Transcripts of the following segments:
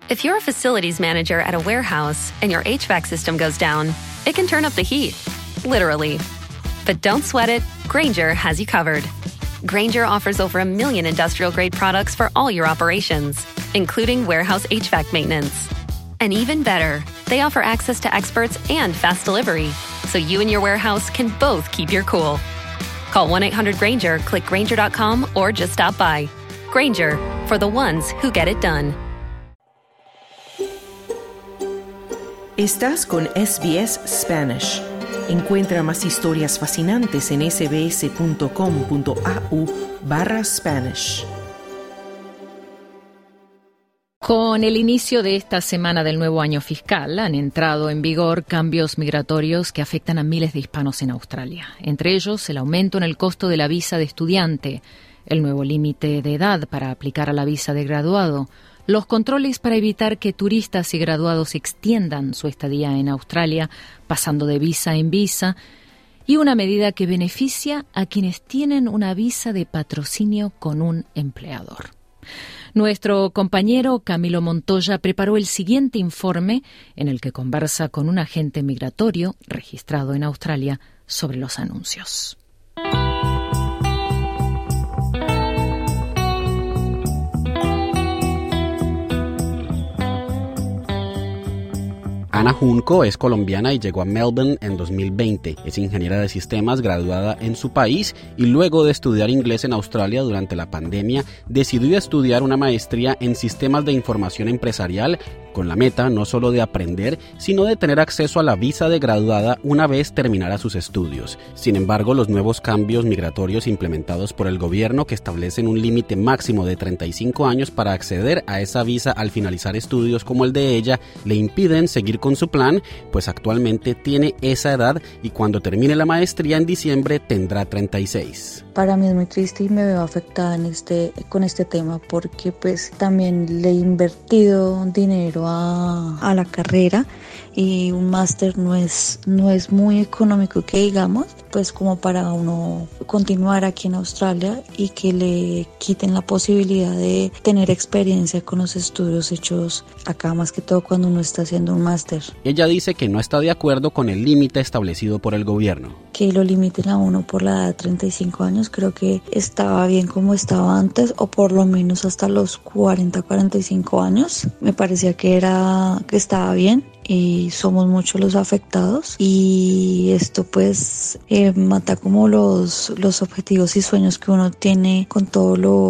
If you're a facilities manager at a warehouse and your HVAC system goes down, it can turn up the heat, literally. But don't sweat it, Grainger has you covered. Grainger offers over 1 million industrial-grade products for all your operations, including warehouse HVAC maintenance. And even better, they offer access to experts and fast delivery, so you and your warehouse can both keep your cool. Call 1-800-GRAINGER, click Grainger.com, or just stop by. Grainger, for the ones who get it done. Estás con SBS Spanish. Encuentra más historias fascinantes en sbs.com.au/Spanish. Con el inicio de esta semana del nuevo año fiscal, han entrado en vigor cambios migratorios que afectan a miles de hispanos en Australia. Entre ellos, el aumento en el costo de la visa de estudiante, el nuevo límite de edad para aplicar a la visa de graduado, los controles para evitar que turistas y graduados extiendan su estadía en Australia, pasando de visa en visa, y una medida que beneficia a quienes tienen una visa de patrocinio con un empleador. Nuestro compañero Camilo Montoya preparó el siguiente informe en el que conversa con un agente migratorio registrado en Australia sobre los anuncios. Ana Junco es colombiana y llegó a Melbourne en 2020. Es ingeniera de sistemas graduada en su país y luego de estudiar inglés en Australia durante la pandemia, decidió estudiar una maestría en sistemas de información empresarial con la meta no solo de aprender, sino de tener acceso a la visa de graduada una vez terminara sus estudios. Sin embargo, los nuevos cambios migratorios implementados por el gobierno que establecen un límite máximo de 35 años para acceder a esa visa al finalizar estudios como el de ella, le impiden seguir con su plan, pues actualmente tiene esa edad y cuando termine la maestría en diciembre tendrá 36. Para mí es muy triste y me veo afectada con este tema porque pues también le he invertido dinero a la carrera y un máster no es muy económico que digamos, pues como para uno continuar aquí en Australia y que le quiten la posibilidad de tener experiencia con los estudios hechos acá, más que todo cuando uno está haciendo un máster. Ella dice que no está de acuerdo con el límite establecido por el gobierno. Que lo limiten a uno por la edad de 35 años, creo que estaba bien como estaba antes, o por lo menos hasta los 40-45 años. Me parecía que estaba bien. Y somos muchos los afectados y esto pues mata como los objetivos y sueños que uno tiene con todo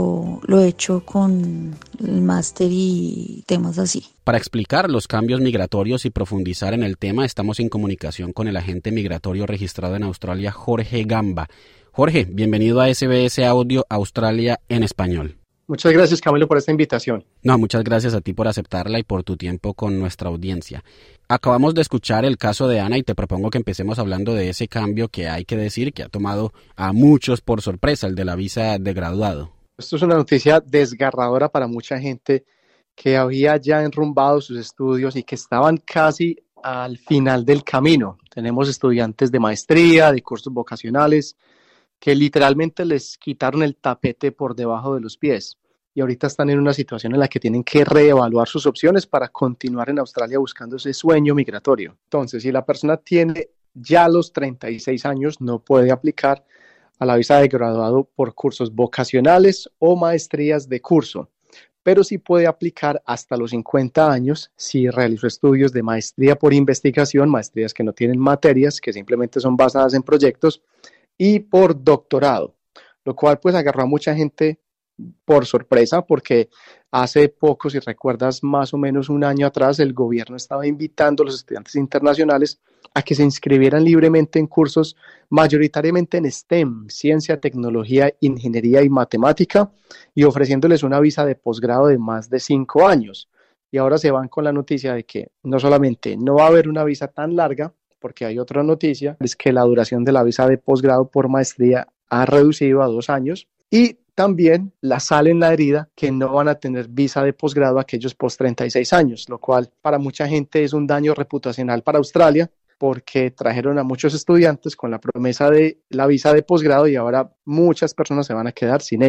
lo hecho con el máster y temas así. Para explicar los cambios migratorios y profundizar en el tema, estamos en comunicación con el agente migratorio registrado en Australia, Jorge Gamba. Jorge, bienvenido a SBS Audio Australia en español. Muchas gracias, Camilo, por esta invitación. No, muchas gracias a ti por aceptarla y por tu tiempo con nuestra audiencia. Acabamos de escuchar el caso de Ana y te propongo que empecemos hablando de ese cambio que hay que decir que ha tomado a muchos por sorpresa, el de la visa de graduado. Esto es una noticia desgarradora para mucha gente que había ya enrumbado sus estudios y que estaban casi al final del camino. Tenemos estudiantes de maestría, de cursos vocacionales, que literalmente les quitaron el tapete por debajo de los pies y ahorita están en una situación en la que tienen que reevaluar sus opciones para continuar en Australia buscando ese sueño migratorio. Entonces, si la persona tiene ya los 36 años, no puede aplicar a la visa de graduado por cursos vocacionales o maestrías de curso, pero sí puede aplicar hasta los 50 años si realizó estudios de maestría por investigación, maestrías que no tienen materias, que simplemente son basadas en proyectos, y por doctorado, lo cual pues agarró a mucha gente por sorpresa porque hace poco, si recuerdas, más o menos un año atrás, el gobierno estaba invitando a los estudiantes internacionales a que se inscribieran libremente en cursos mayoritariamente en STEM, ciencia, tecnología, ingeniería y matemática, y ofreciéndoles una visa de posgrado de más de 5 años. Y ahora se van con la noticia de que no solamente no va a haber una visa tan larga, porque hay otra noticia, es que la duración de la visa de posgrado por maestría ha reducido a 2 años y también la sal en la herida que no van a tener visa de posgrado aquellos post 36 años, lo cual para mucha gente es un daño reputacional para Australia porque trajeron a muchos estudiantes con la promesa de la visa de posgrado y ahora muchas personas se van a quedar sin ella.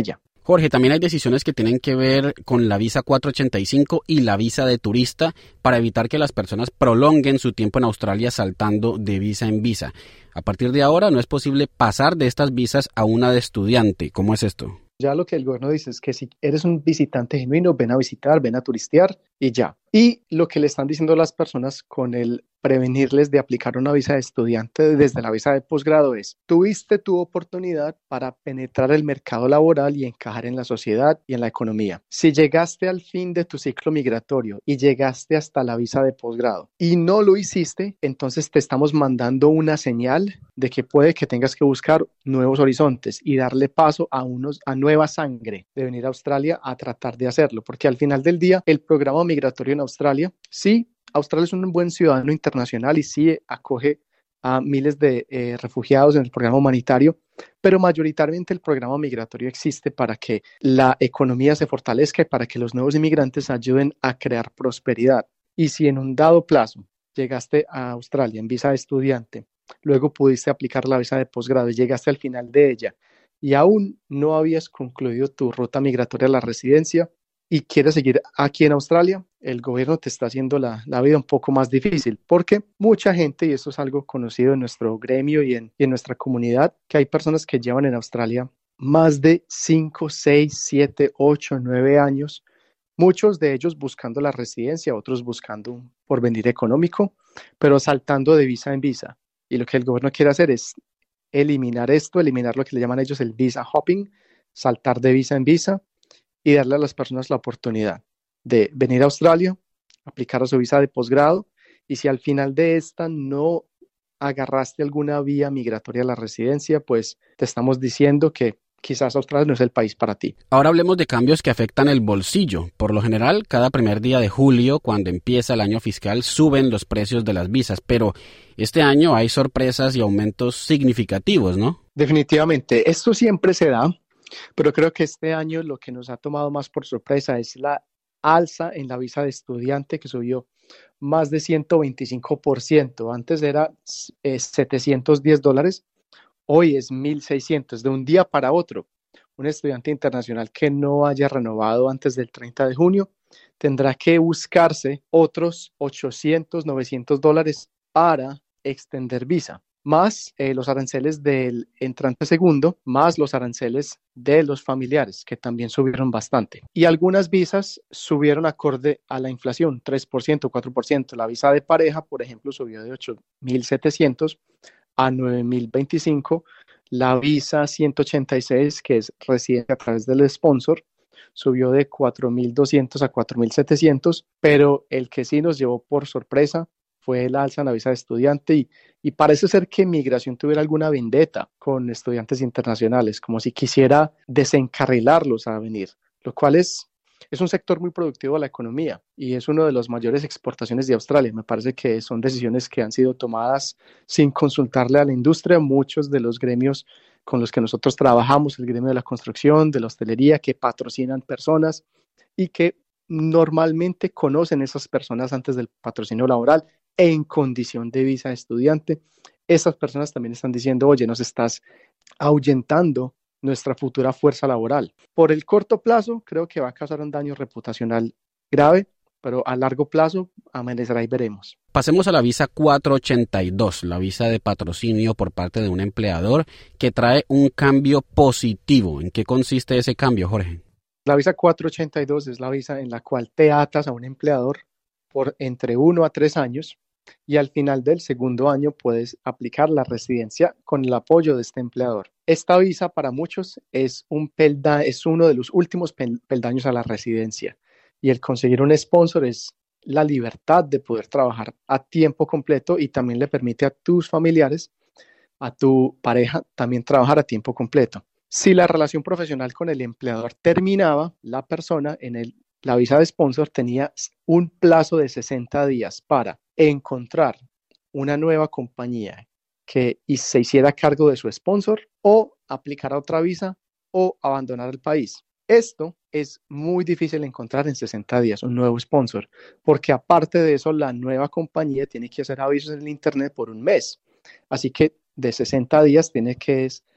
Jorge, también hay decisiones que tienen que ver con la visa 485 y la visa de turista para evitar que las personas prolonguen su tiempo en Australia saltando de visa en visa. A partir de ahora no es posible pasar de estas visas a una de estudiante. ¿Cómo es esto? Ya lo que el gobierno dice es que si eres un visitante genuino, ven a visitar, ven a turistear y ya. Y lo que le están diciendo las personas con el prevenirles de aplicar una visa de estudiante desde la visa de posgrado es: tuviste tu oportunidad para penetrar el mercado laboral y encajar en la sociedad y en la economía. Si llegaste al fin de tu ciclo migratorio y llegaste hasta la visa de posgrado y no lo hiciste, entonces te estamos mandando una señal de que puede que tengas que buscar nuevos horizontes y darle paso a nueva sangre de venir a Australia a tratar de hacerlo, porque al final del día el programa migratorio en Australia, sí, Australia es un buen ciudadano internacional y sí acoge a miles de refugiados en el programa humanitario, pero mayoritariamente el programa migratorio existe para que la economía se fortalezca y para que los nuevos inmigrantes ayuden a crear prosperidad. Y si en un dado plazo llegaste a Australia en visa de estudiante, luego pudiste aplicar la visa de posgrado y llegaste al final de ella y aún no habías concluido tu ruta migratoria a la residencia y quieres seguir aquí en Australia, el gobierno te está haciendo la vida un poco más difícil, porque mucha gente, y esto es algo conocido en nuestro gremio y en nuestra comunidad, que hay personas que llevan en Australia más de 5, 6, 7, 8, 9 años, muchos de ellos buscando la residencia, otros buscando un porvenir económico, pero saltando de visa en visa. Y lo que el gobierno quiere hacer es eliminar esto, eliminar lo que le llaman ellos el visa hopping, saltar de visa en visa y darle a las personas la oportunidad de venir a Australia, aplicar a su visa de posgrado, y si al final de esta no agarraste alguna vía migratoria a la residencia, pues te estamos diciendo que quizás Australia no es el país para ti. Ahora hablemos de cambios que afectan el bolsillo. Por lo general, cada primer día de julio, cuando empieza el año fiscal, suben los precios de las visas, pero este año hay sorpresas y aumentos significativos, ¿no? Definitivamente, esto siempre se da, pero creo que este año lo que nos ha tomado más por sorpresa es la alza en la visa de estudiante, que subió más de 125%. Antes era $710, hoy es 1.600, de un día para otro. Un estudiante internacional que no haya renovado antes del 30 de junio tendrá que buscarse otros $800, $900 para extender visa, más los aranceles del entrante segundo, más los aranceles de los familiares, que también subieron bastante. Y algunas visas subieron acorde a la inflación, 3%, 4%. La visa de pareja, por ejemplo, subió de 8.700 a 9.025. La visa 186, que es residencia a través del sponsor, subió de 4.200 a 4.700, pero el que sí nos llevó por sorpresa fue el alza en la visa de estudiante y parece ser que Migración tuviera alguna vendetta con estudiantes internacionales, como si quisiera desencarrilarlos a venir, lo cual es un sector muy productivo de la economía y es una de las mayores exportaciones de Australia. Me parece que son decisiones que han sido tomadas sin consultarle a la industria. Muchos de los gremios con los que nosotros trabajamos, el gremio de la construcción, de la hostelería, que patrocinan personas y que normalmente conocen esas personas antes del patrocinio laboral en condición de visa de estudiante. Esas personas también están diciendo: oye, nos estás ahuyentando nuestra futura fuerza laboral. Por el corto plazo, creo que va a causar un daño reputacional grave, pero a largo plazo amanecerá y veremos. Pasemos a la visa 482, la visa de patrocinio por parte de un empleador que trae un cambio positivo. ¿En qué consiste ese cambio, Jorge? La visa 482 es la visa en la cual te atas a un empleador por entre 1 a 3 años y al final del segundo año puedes aplicar la residencia con el apoyo de este empleador. Esta visa para muchos es uno de los últimos peldaños a la residencia y el conseguir un sponsor es la libertad de poder trabajar a tiempo completo y también le permite a tus familiares, a tu pareja, también trabajar a tiempo completo. Si la relación profesional con el empleador terminaba, la persona en la visa de sponsor tenía un plazo de 60 días para encontrar una nueva compañía que se hiciera cargo de su sponsor o aplicar a otra visa o abandonar el país. Esto es muy difícil encontrar en 60 días, un nuevo sponsor, porque aparte de eso, la nueva compañía tiene que hacer avisos en el internet por un mes. Así que de 60 días tiene que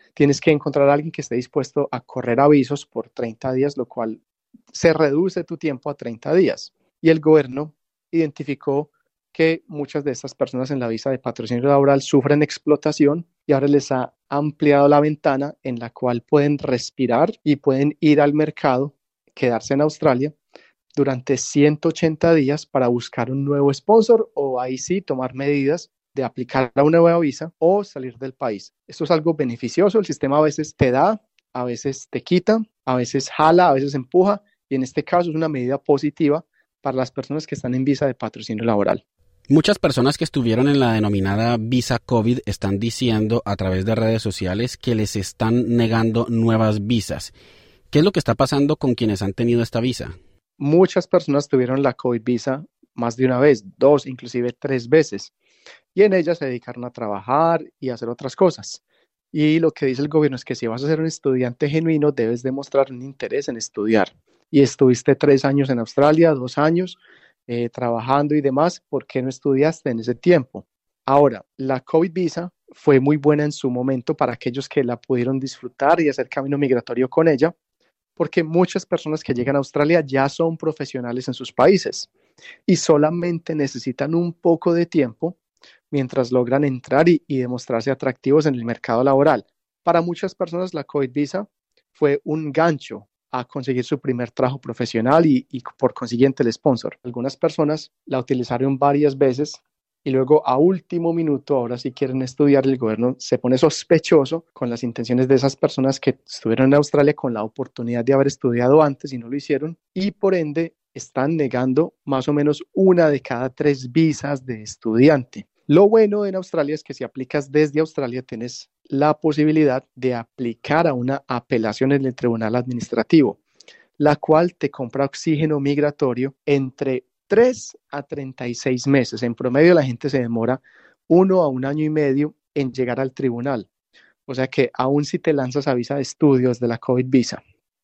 tienes que encontrar a alguien que esté dispuesto a correr avisos por 30 días, lo cual se reduce tu tiempo a 30 días. Y el gobierno identificó que muchas de estas personas en la visa de patrocinio laboral sufren explotación y ahora les ha ampliado la ventana en la cual pueden respirar y pueden ir al mercado, quedarse en Australia durante 180 días para buscar un nuevo sponsor o ahí sí tomar medidas de aplicar a una nueva visa o salir del país. Esto es algo beneficioso, el sistema a veces te da, a veces te quita, a veces jala, a veces empuja y en este caso es una medida positiva para las personas que están en visa de patrocinio laboral. Muchas personas que estuvieron en la denominada visa COVID están diciendo a través de redes sociales que les están negando nuevas visas. ¿Qué es lo que está pasando con quienes han tenido esta visa? Muchas personas tuvieron la COVID visa más de una vez, 2, inclusive 3 veces. Y en ellas se dedicaron a trabajar y a hacer otras cosas. Y lo que dice el gobierno es que si vas a ser un estudiante genuino, debes demostrar un interés en estudiar. Y estuviste 3 años en Australia, 2 años, trabajando y demás, ¿por qué no estudiaste en ese tiempo? Ahora, la COVID visa fue muy buena en su momento para aquellos que la pudieron disfrutar y hacer camino migratorio con ella, porque muchas personas que llegan a Australia ya son profesionales en sus países y solamente necesitan un poco de tiempo mientras logran entrar y demostrarse atractivos en el mercado laboral. Para muchas personas la COVID visa fue un gancho a conseguir su primer trabajo profesional y por consiguiente el sponsor. Algunas personas la utilizaron varias veces y luego a último minuto, ahora si quieren estudiar, el gobierno se pone sospechoso con las intenciones de esas personas que estuvieron en Australia con la oportunidad de haber estudiado antes y no lo hicieron y por ende están negando más o menos 1 de cada 3 visas de estudiante. Lo bueno en Australia es que si aplicas desde Australia tienes la posibilidad de aplicar a una apelación en el tribunal administrativo, la cual te compra oxígeno migratorio entre 3 a 36 meses. En promedio la gente se demora 1 a 1 año y medio en llegar al tribunal. O sea que aún si te lanzas a visa de estudios de la COVID visa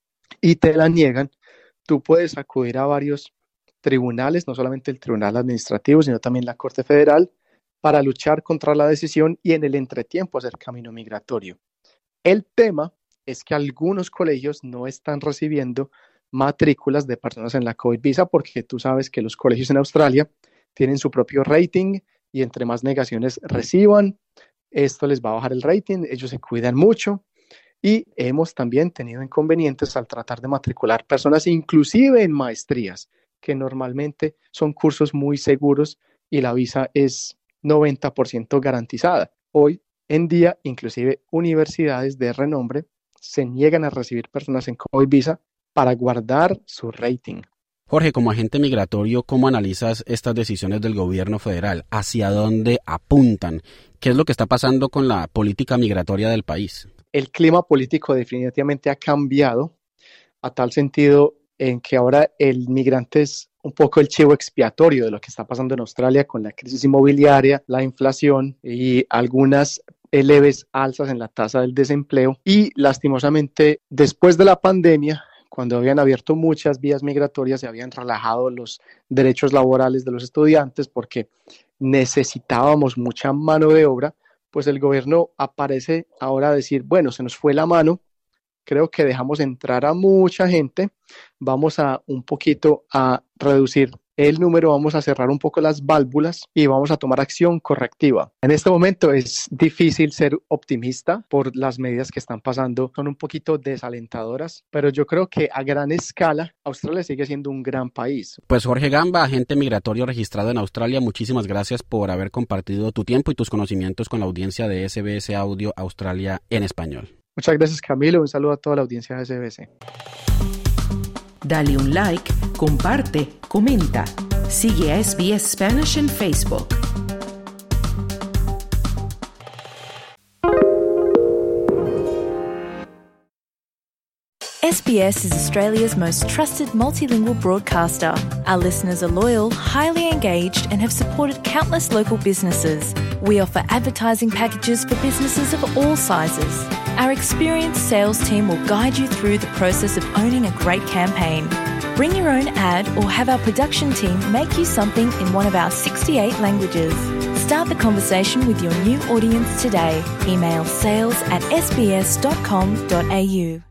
y te la niegan, tú puedes acudir a varios tribunales, no solamente el tribunal administrativo, sino también la Corte Federal, para luchar contra la decisión y en el entretiempo hacer camino migratorio. El tema es que algunos colegios no están recibiendo matrículas de personas en la COVID visa porque tú sabes que los colegios en Australia tienen su propio rating y entre más negaciones reciban, esto les va a bajar el rating, ellos se cuidan mucho y hemos también tenido inconvenientes al tratar de matricular personas inclusive en maestrías, que normalmente son cursos muy seguros y la visa es 90% garantizada. Hoy en día, inclusive universidades de renombre se niegan a recibir personas en COVID visa para guardar su rating. Jorge, como agente migratorio, ¿cómo analizas estas decisiones del gobierno federal? ¿Hacia dónde apuntan? ¿Qué es lo que está pasando con la política migratoria del país? El clima político definitivamente ha cambiado a tal sentido en que ahora el migrante es un poco el chivo expiatorio de lo que está pasando en Australia con la crisis inmobiliaria, la inflación y algunas leves alzas en la tasa del desempleo. Y lastimosamente, después de la pandemia, cuando habían abierto muchas vías migratorias, se habían relajado los derechos laborales de los estudiantes porque necesitábamos mucha mano de obra, pues el gobierno aparece ahora a decir, bueno, se nos fue la mano, creo que dejamos entrar a mucha gente, vamos a un poquito a reducir el número, vamos a cerrar un poco las válvulas y vamos a tomar acción correctiva. En este momento es difícil ser optimista por las medidas que están pasando, son un poquito desalentadoras, pero yo creo que a gran escala Australia sigue siendo un gran país. Pues Jorge Gamba, agente migratorio registrado en Australia, muchísimas gracias por haber compartido tu tiempo y tus conocimientos con la audiencia de SBS Audio Australia en español. Muchas gracias, Camilo. Un saludo a toda la audiencia de SBS. Dale un like, comparte, comenta. Sigue a SBS Spanish en Facebook. SBS is Australia's most trusted multilingual broadcaster. Our listeners are loyal, highly engaged, and have supported countless local businesses. We offer advertising packages for businesses of all sizes. Our experienced sales team will guide you through the process of owning a great campaign. Bring your own ad or have our production team make you something in one of our 68 languages. Start the conversation with your new audience today. Email sales@sbs.com.au.